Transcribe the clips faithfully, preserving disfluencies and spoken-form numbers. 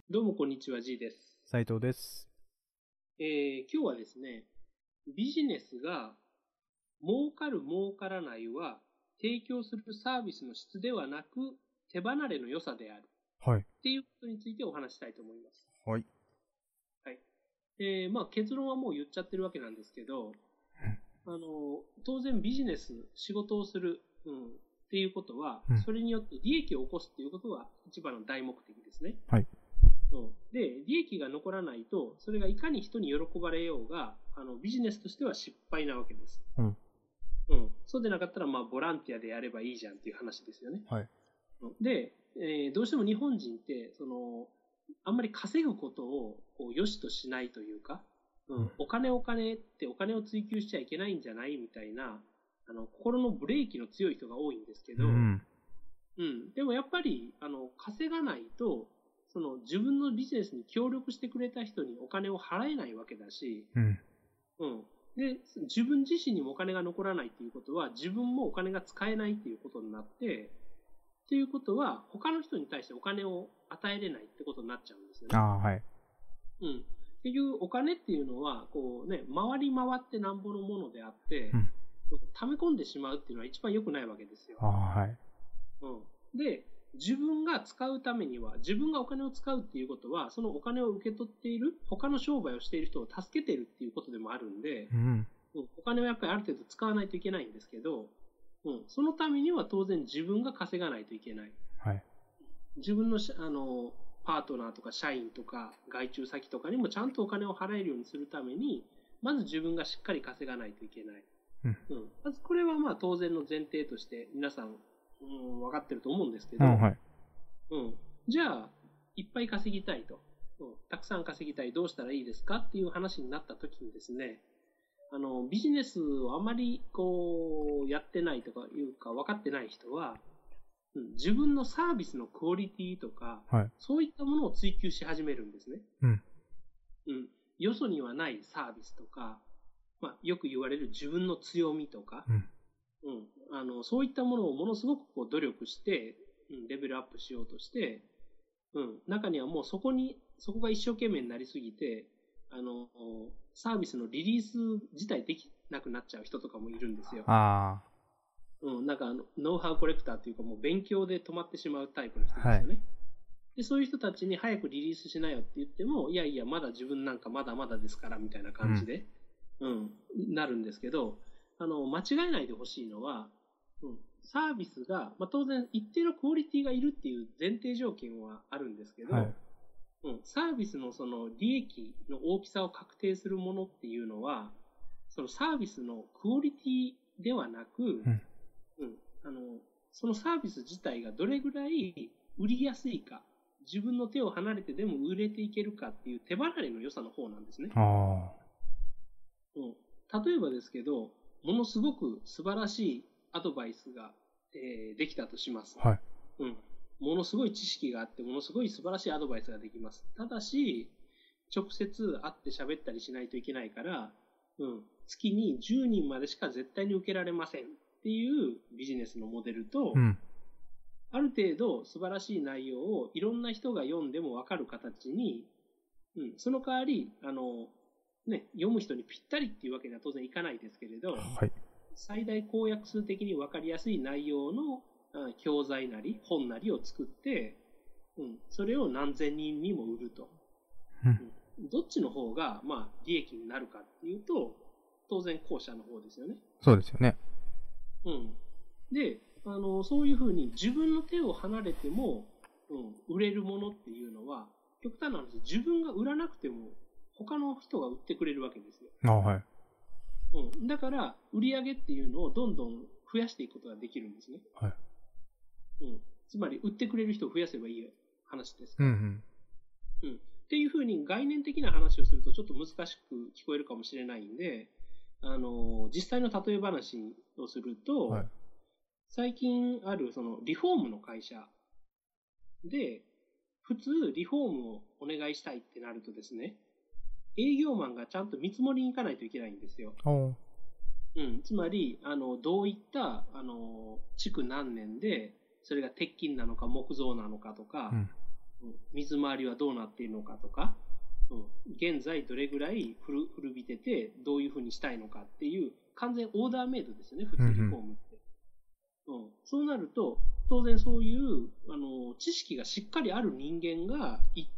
どうもこんにちは、G です。 斉藤です。 えー今日はですね、ビジネスが儲かる儲からないは提供するサービスの質ではなく手離れの良さであるはい。 っていうことについてお話したいと思います。 はい。 はい。えーまあ結論はもう言っちゃってるわけなんですけど、あの、当然ビジネス、仕事をする、うん、っていうことは、 うんそれによって利益を起こすっていうことが一番の大目的ですね。 はい。 うん、で、利益が残らないと、それがいかに人に喜ばれようが、あのビジネスとしては失敗なわけです。 うん。 うん、そうでなかったら、まあ、ボランティアでやればいいじゃんっていう話ですよね。 はい。 で、えーどうしても日本人って、その、あんまり稼ぐことをこう良しとしないというか、ううんん、お金お金ってお金を追求しちゃいけないんじゃないみたいな、あの、心のブレーキの強い人が多いんですけど、 うん。 うん、でもやっぱり、あの、稼がないと、その自分のビジネスに協力してくれた人にお金を払えないわけだし、 うん。 うん。で、自分自身にもお金が残らないっていうことは、自分もお金が使えないっていうことになって、っていうことは、他の人に対してお金を与えれないってことになっちゃうんですよね。 ああ、はい。 うん。結局、お金っていうのは、こうね、回り回ってなんぼのものであって、 うん。 溜め込んでしまうっていうのは一番良くないわけですよ。 ああ、はい。 うん。で、自分が使うためには、自分がお金を使うっていうことは、そのお金を受け取っている、他の商売をしている人を助けているっていうことでもあるんで、 うん。 うん、お金をやっぱりある程度使わないといけないんですけど、うん、そのためには当然自分が稼がないといけない。 はい。 自分のあのパートナーとか社員とか外注先とかにもちゃんとお金を払えるようにするために、まず自分がしっかり稼がないといけない。 うん。 うん、まずこれはまあ当然の前提として皆さん、うん、分かってると思うんですけど、 ああ、はい。 うん、じゃあいっぱい稼ぎたいと、うん、たくさん稼ぎたい、どうしたらいいですかっていう話になった時にですね、あのビジネスをあまりこうやってないとかいうか分かってない人は、うん、自分のサービスのクオリティとか、 はい。 そういったものを追求し始めるんですね。 うん。 うん、よそにはないサービスとか、まあ、よく言われる自分の強みとか、 うん。 うん、あのそういったものをものすごくこう努力して、うん、レベルアップしようとして、うん、中にはもうそこにそこが一生懸命になりすぎて、あのサービスのリリース自体できなくなっちゃう人とかもいるんですよ。 あうん、なんかあのノウハウコレクターというかもう勉強で止まってしまうタイプの人あ、はい。 ですよね。でそういう人たちに早くリリースしなよって言っても、いやいやまだ自分なんかまだまだですからみたいな感じで、うん、なるんですけど、あの間違えないでほしいのは、うん、サービスが、まあ、当然一定のクオリティがいるっていう前提条件はあるんですけど、 はい。 うん、サービスのその利益の大きさを確定するものっていうのは、そのサービスのクオリティではなく、 うん。 うん、あのそのサービス自体がどれぐらい売りやすいか、自分の手を離れてでも売れていけるかっていう手離れの良さの方なんですね。 ああ。 うん、例えばですけど、ものすごく素晴らしいアドバイスが、えーできたとします。 はい。 うん、ものすごい知識があって、ものすごい素晴らしいアドバイスができます。ただし、直接会って喋ったりしないといけないから、うん、月にじゅうにんまでしか絶対に受けられませんっていうビジネスのモデルと、 うん。 ある程度素晴らしい内容をいろんな人が読んでも分かる形に、うん、その代わりあの、ね、読む人にぴったりっていうわけには当然いかないですけれど、 はい。 最大公約数的に分かりやすい内容の教材なり本なりを作って、うん、それを何千人にも売ると、 うん。 うん、どっちの方がまあ利益になるかっていうと当然後者の方ですよね。 そうですよね。 うん、であのそういうふうに自分の手を離れても、うん、売れるものっていうのは極端な話、自分が売らなくても他の人が売ってくれるわけですよ。 ああ、はい。 うん、だから売り上げっていうのをどんどん増やしていくことができるんですね。 はい。 うん、つまり売ってくれる人を増やせばいい話ですから。 うん。 うん、っていうふうに概念的な話をするとちょっと難しく聞こえるかもしれないんで、あの実際の例え話をすると、 はい。 最近あるそのリフォームの会社で普通リフォームをお願いしたいってなるとですね、営業マンがちゃんと見積もりに行かないといけないんですよ。 おー。 うん、つまりあのどういったあの築何年でそれが鉄筋なのか木造なのかとか、 うん。 うん、水回りはどうなっているのかとか、うん、現在どれぐらい古古びててどういうふうにしたいのかっていう完全オーダーメイドですよね、普通リフォームって。うんうん、そうなると、当然そういうあの知識がしっかりある人間が行って、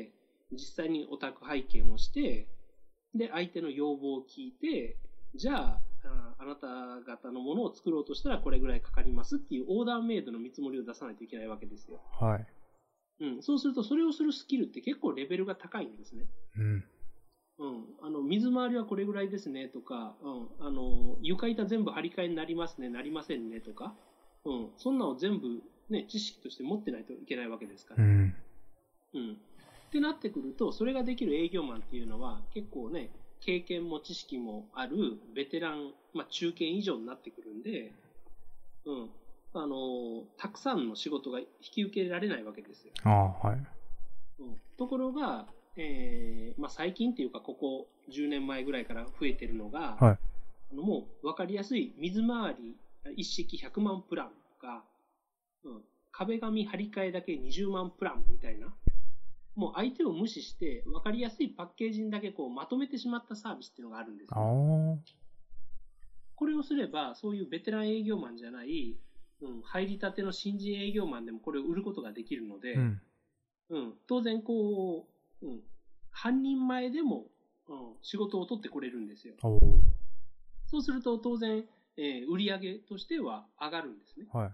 実際にオタク拝見をして、で、相手の要望を聞いて、じゃあ、ああなた方のものを作ろうとしたらこれぐらいかかりますっていうオーダーメイドの見積もりを出さないといけないわけですよ。 はい。 うん、そうすると、それをするスキルって結構レベルが高いんですね。 うん。 うん、あの水回りはこれぐらいですねとか、うん、あの床板全部張り替えになりますね、なりませんねとか、うん、そんなの全部、ね、知識として持ってないといけないわけですから。 うん。 うん、ってなってくると、それができる営業マンっていうのは、結構ね、経験も知識もあるベテラン、まあ、中堅以上になってくるんで、うん、あのたくさんの仕事が引き受けられないわけですよ。 ああ、はい。 うん、ところが、えーまあ、最近っていうかここじゅうねんまえぐらいから増えてるのが、 はい。 あのもう分かりやすい水回り一式ひゃくまんプランとか、うん、壁紙張り替えだけにじゅうまんプランみたいな、もう相手を無視して分かりやすいパッケージにだけこうまとめてしまったサービスっていうのがあるんですあね。 あ。 これをすればそういうベテラン営業マンじゃない、うん、入りたての新人営業マンでもこれを売ることができるので、 うん。 うん、当然こう、うん、半人前でも、うん、仕事を取ってこれるんですよ。 おお。 そうすると当然、えー、売上としては上がるんですね。 はい。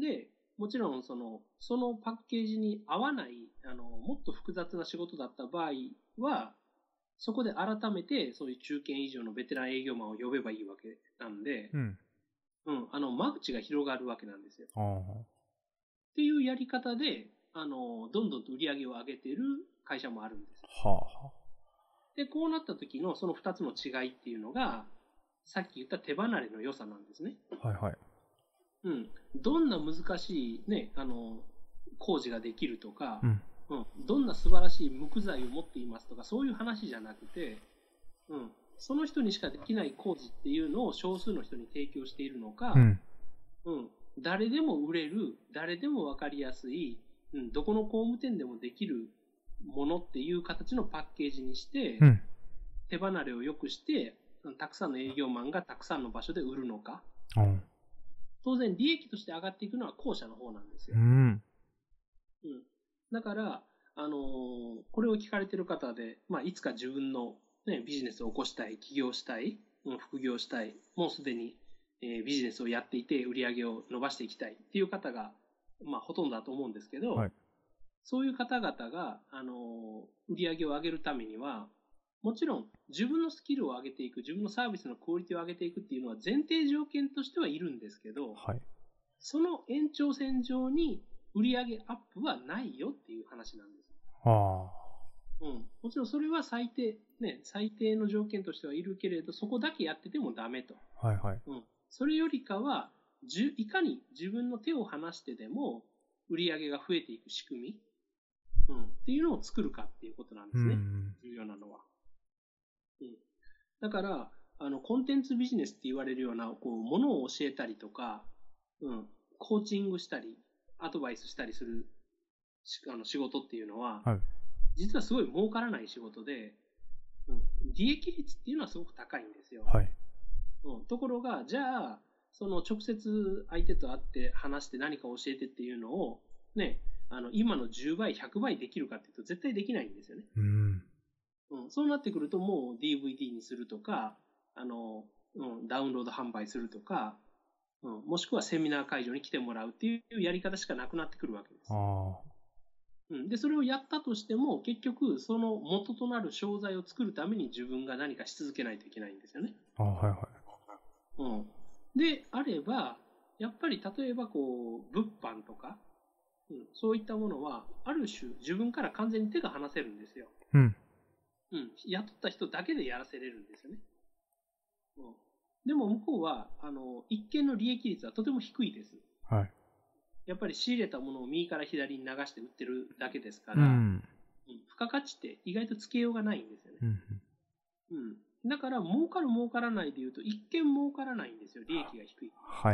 で、もちろんそのそのパッケージに合わないあのもっと複雑な仕事だった場合は、そこで改めてそういう中堅以上のベテラン営業マンを呼べばいいわけなんで、 うん。 うん、あの間口が広がるわけなんですよ。 ああ。 っていうやり方で、あのどんどんと売り上げを上げている会社もあるんです。 はあはあ。 で、こうなった時のそのふたつの違いっていうのが、さっき言った手離れの良さなんですね。 はいはい。 うん。どんな難しいね、あの、工事ができるとか、 うん。 うん。どんな素晴らしい無垢材を持っていますとか、そういう話じゃなくて、うん。その人にしかできない工事っていうのを少数の人に提供しているのか、 うん。 うん。誰でも売れる、誰でも分かりやすい、うん。どこの工務店でもできるものっていう形のパッケージにして、 うん。 手離れを良くして、たくさんの営業マンがたくさんの場所で売るのか。 うん。 当然利益として上がっていくのは後者の方なんですよ。 うん。 うん。だから、あのーこれを聞かれてる方で、まあ、いつか自分の、ね、ビジネスを起こしたい、起業したい、うん、副業したい、もうすでに、えービジネスをやっていて売り上げを伸ばしていきたいっていう方が、まあ、ほとんどだと思うんですけど、 はい。 そういう方々が、あのー売り上げを上げるためには、もちろん自分のスキルを上げていく、自分のサービスのクオリティを上げていくっていうのは前提条件としてはいるんですけど、 はい。 その延長線上に売上アップはないよっていう話なんです。 あうん。もちろんそれは最低、ね、最低の条件としてはいるけれど、そこだけやっててもダメと。 あ。はいはい。 うん。それよりかは、じゅいかに自分の手を離してでも売上が増えていく仕組み、うん、っていうのを作るかっていうことなんですね。 うん。 重要なのは。うん。だから、あの、コンテンツビジネスって言われるような、こう、ものを教えたりとか、うん、コーチングしたり、アドバイスしたりするしあの仕事っていうのは、 はい。 実はすごい儲からない仕事で、うん、利益率っていうのはすごく高いんですよ。 はい。 うん、ところが、じゃあ、その直接相手と会って話して何か教えてっていうのを、ね、あの今のじゅうばい、ひゃくばいできるかっていうと絶対できないんですよね。 うん。 うん、そうなってくるともう ディーブイディー にするとか、あの、うん、ダウンロード販売するとか、うん、もしくはセミナー会場に来てもらうっていうやり方しかなくなってくるわけです。 ああ。 うん、で、それをやったとしても、結局、その元となる商材を作るために自分が何かし続けないといけないんですよね。 あはいはい。 うん。で、あれば、やっぱり例えばこう、物販とか、うん、そういったものは、ある種自分から完全に手が離せるんですよ。 うん。 うん。雇った人だけでやらせれるんですよね。うん。でも向こうは、あの、一見の利益率はとても低いです。 はい。やっぱり仕入れたものを右から左に流して売ってるだけですから、 うん。 うん、付加価値って意外とつけようがないんですよね。 うん。 うん。だから、儲かる儲からないでいうと、一見儲からないんですよ。利益が低い。 はい。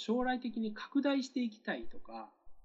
うん。ただ、すごくこう、将来的に拡大していきたいとか、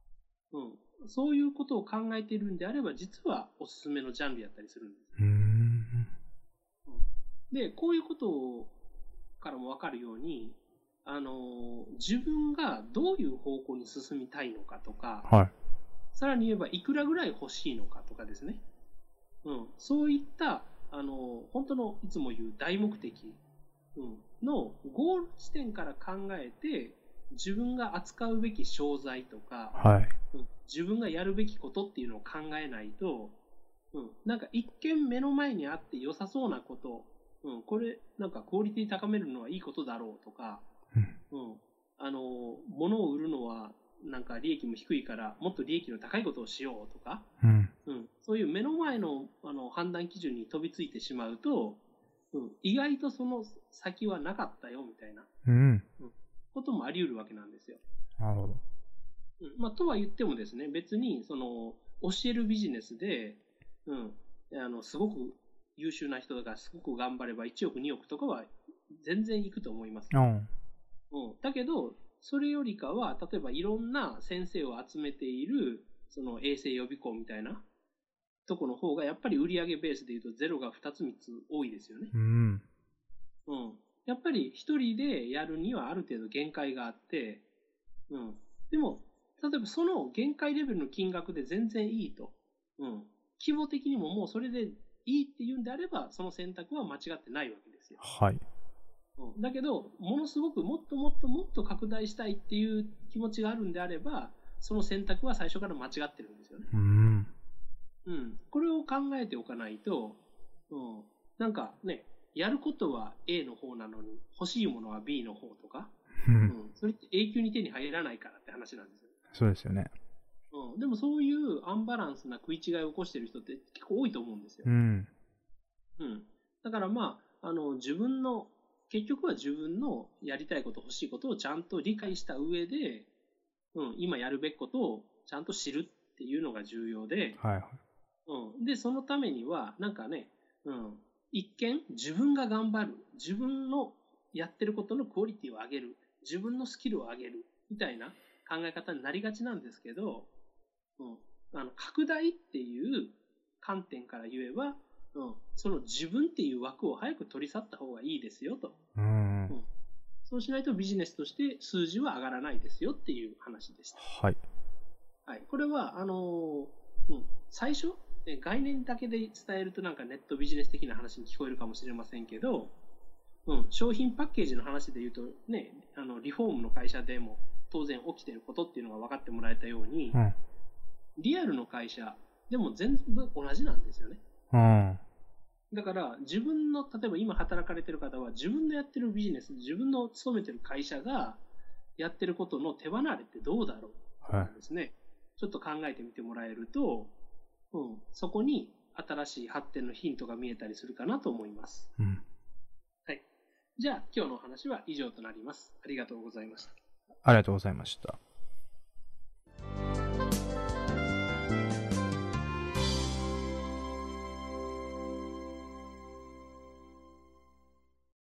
うん。そういうことを考えているんであれば、実はおすすめのジャンルやったりするんです。 うーん。 で、こういうことからもわかるように、あの、自分がどういう方向に進みたいのかとか、 はい。 さらに言えばいくらぐらい欲しいのかとかですね。うん。そういった、あの、本当のいつも言う大目的、うん、のゴール地点から考えて、自分が扱うべき商材とか、 はい。 うん、自分がやるべきことっていうのを考えないと、うん、なんか一見目の前にあって良さそうなこと、うん、これなんかクオリティ高めるのはいいことだろうとか、 うん。 うん、あの、物を売るのはなんか利益も低いからもっと利益の高いことをしようとか、 うん。 うん、そういう目の前の、あの判断基準に飛びついてしまうと、うん、意外とその先はなかったよみたいな、 うん。 うん、こともあり得るわけなんですよ。 なるほど。 うんまあ、とは言ってもですね、別にその教えるビジネスで、うん、あのすごく優秀な人だからすごく頑張ればいちおくにおくとかは全然いくと思います。 うん。 うん、だけどそれよりかは例えばいろんな先生を集めているその衛星予備校みたいなとこの方がやっぱり売上ベースでいうとゼロがふたつみっつ多いですよね。 うん。 うん、やっぱり一人でやるにはある程度限界があって、うん、でも例えばその限界レベルの金額で全然いいと、うん、規模的にももうそれでいいっていうんであればその選択は間違ってないわけですよ。 はい。 うん、だけどものすごくもっともっともっと拡大したいっていう気持ちがあるんであればその選択は最初から間違ってるんですよね。 うん。 うん、これを考えておかないと、うん、なんかねやることは A の方なのに欲しいものは B の方とか、 ううんん、それって永久に手に入らないからって話なんですよ。 そうですよね。 うん、でもそういうアンバランスな食い違いを起こしている人って結構多いと思うんですよ。 うん。 うん、だからまあ、あの自分の結局は自分のやりたいこと欲しいことをちゃんと理解した上で、うん、今やるべきことをちゃんと知るっていうのが重要で、 はいはい。 うん、でそのためにはなんかね、うん、一見自分が頑張る自分のやってることのクオリティを上げる自分のスキルを上げるみたいな考え方になりがちなんですけど、うん、あの拡大っていう観点から言えば、うん、その自分っていう枠を早く取り去った方がいいですよと、 うん。 うん、そうしないとビジネスとして数字は上がらないですよっていう話でした。 はい。 はい、これはあの、うん、最初概念だけで伝えるとなんかネットビジネス的な話に聞こえるかもしれませんけど、うん、商品パッケージの話で言うとね、あのリフォームの会社でも当然起きていることっていうのが分かってもらえたように、 うん。 リアルの会社でも全部同じなんですよね。 うん。 だから自分の例えば今働かれてる方は自分のやってるビジネス自分の勤めてる会社がやってることの手離れってどうだろうなんですね、はい、ちょっと考えてみてもらえると、うん、そこに新しい発展のヒントが見えたりするかなと思います、 うんはい、じゃあ今日のお話は以上となります。ありがとうございました。 ありがとうございました。